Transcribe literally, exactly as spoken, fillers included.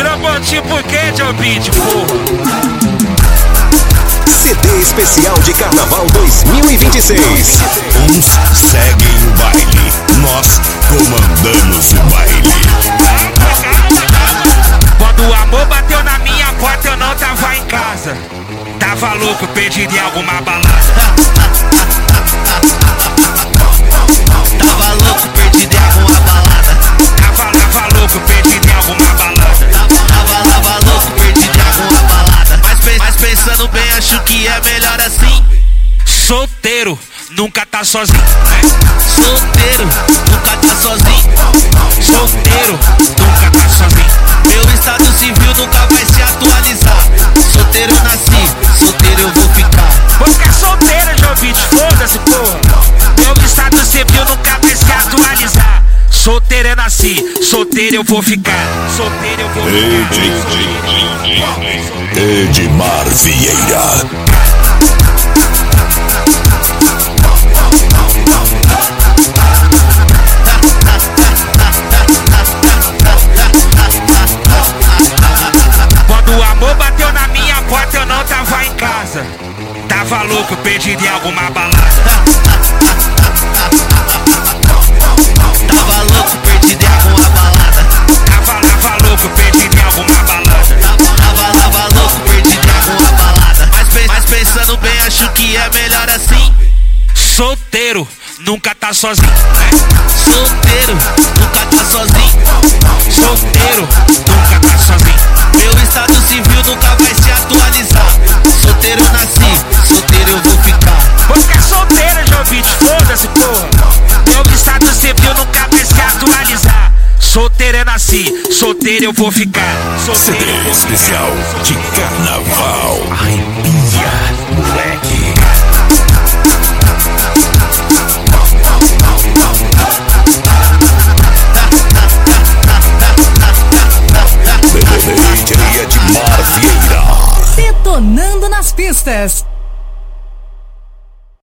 Trombou tipo que, Joe Beat, porra? C D especial de Carnaval dois mil e vinte e seis. Uns seguem o baile, nós comandamos o baile. Quando o amor bateu na minha porta, eu não tava em casa. Tava louco, perdido em alguma balada. Tava louco, perdido em alguma balada. Tava, tava louco, perdido em alguma balada. Tava, tava, tava louco, perdido em alguma balada. Mas, mas pensando bem, acho que é melhor assim. Solteiro, nunca tá sozinho, né? Solteiro, nunca tá sozinho. Solteiro, nunca tá sozinho. Meu estado civil nunca vai se atualizar. Solteiro eu nasci, solteiro eu vou ficar. Vou ficar solteiro, Joe Beat, foda-se, porra. Meu estado civil nunca vai se atualizar. Solteiro eu nasci, solteiro eu vou ficar. Solteiro eu vou ficar. Edmar Vieira. Quando o amor bateu na minha porta, eu não tava em casa. Tava louco, perdido em alguma balada. Tava louco, perdido em alguma balada. Tava, tava louco, perdido em alguma balada. Tava, tava, tava louco, perdido em alguma balada. Mas, mas pensando bem, acho que é melhor assim. Solteiro, nunca tá sozinho, né? Solteiro, nunca tá sozinho. Solteiro, nunca tá sozinho. Meu estado civil nunca vai se atualizar. Solteiro eu nasci, solteiro eu vou ficar. Vou ficar solteiro, Joe Beat, foda-se, porra. Meu estado civil nunca vai se atualizar. Solteiro eu nasci, solteiro eu vou ficar. C D especial de Carnaval. Arrepia, moleque. D J Edmar Vieira. Detonando nas pistas.